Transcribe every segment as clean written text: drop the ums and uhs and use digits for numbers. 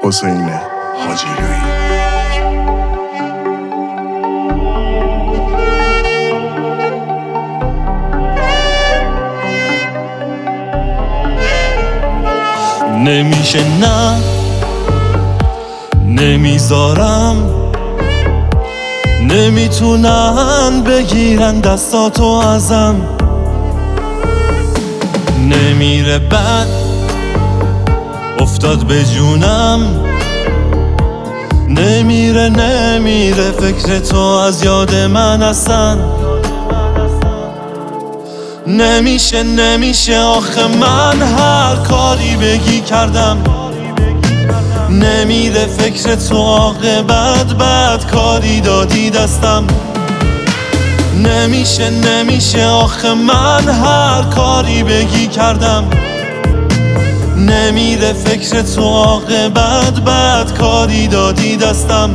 حسین حاجیلویی. نمیشه نه، نمیذارم، نمیتونن بگیرن دستاتو ازم. نمیره بد افتاد به جونم، نمیره فکر تو از یاد من اصلا. نمیشه آخه من هر کاری بگی کردم. نمیره فکر تو عاقبت بد کاری دادی دستم. نمیشه آخه من هر کاری بگی کردم. نمیره فکر تو عاقبت بد کاری دادی دستم.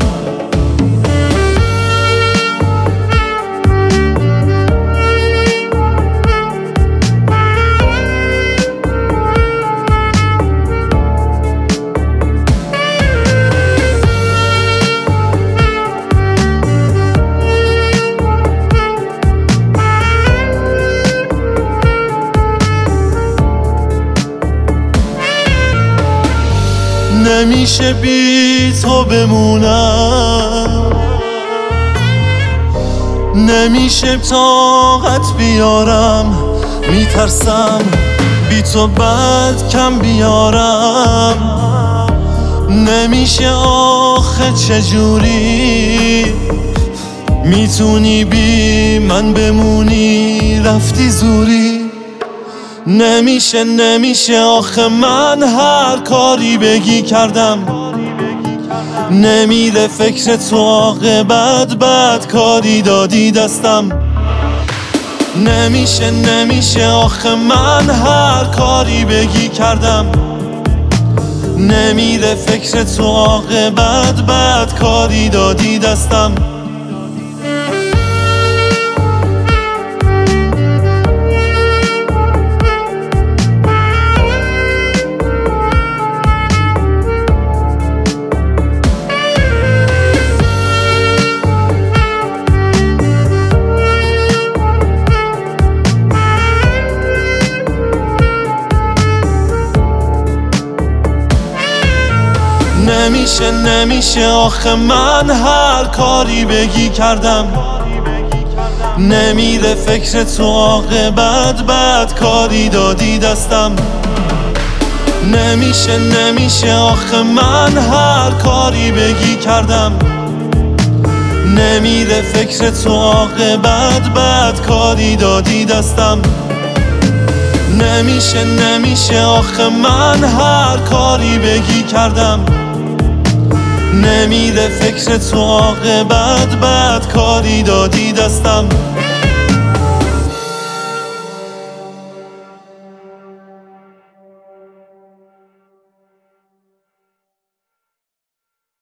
نمیشه بی تو بمونم، نمیشه طاقت بیارم. میترسم بی تو بعد کم بیارم. نمیشه آخه چجوری میتونی بی من بمونی، رفتی زوری. نمیشه آخه من هر کاری بگی کردم. نمیره فکر تو عاقبت بد کاری دادی دستم. نمیشه آخه من هر کاری بگی کردم. نمیره فکر تو عاقبت بد کاری دادی دستم. نمیشه آخه من هر کاری بگی کردم. نمیره فکر تو عاقبت بد کاری دادی دستم. نمیشه آخه من هر کاری بگی کردم. نمیره فکر تو عاقبت بد کاری دادی دستم. نمیشه آخه من هر کاری بگی کردم. نمیره فکر تو عاقبت بد کاری دادی دستم.